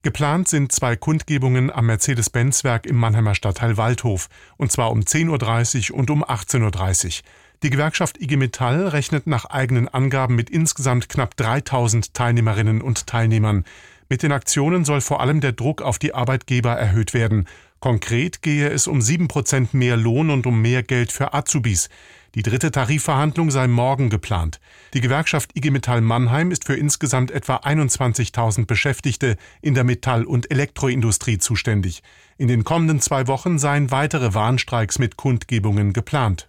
Geplant sind 2 Kundgebungen am Mercedes-Benz-Werk im Mannheimer Stadtteil Waldhof, und zwar um 10:30 Uhr und um 18:30 Uhr. Die Gewerkschaft IG Metall rechnet nach eigenen Angaben mit insgesamt knapp 3.000 Teilnehmerinnen und Teilnehmern. Mit den Aktionen soll vor allem der Druck auf die Arbeitgeber erhöht werden. Konkret gehe es um 7% mehr Lohn und um mehr Geld für Azubis. Die 3. Tarifverhandlung sei morgen geplant. Die Gewerkschaft IG Metall Mannheim ist für insgesamt etwa 21.000 Beschäftigte in der Metall- und Elektroindustrie zuständig. In den kommenden 2 Wochen seien weitere Warnstreiks mit Kundgebungen geplant.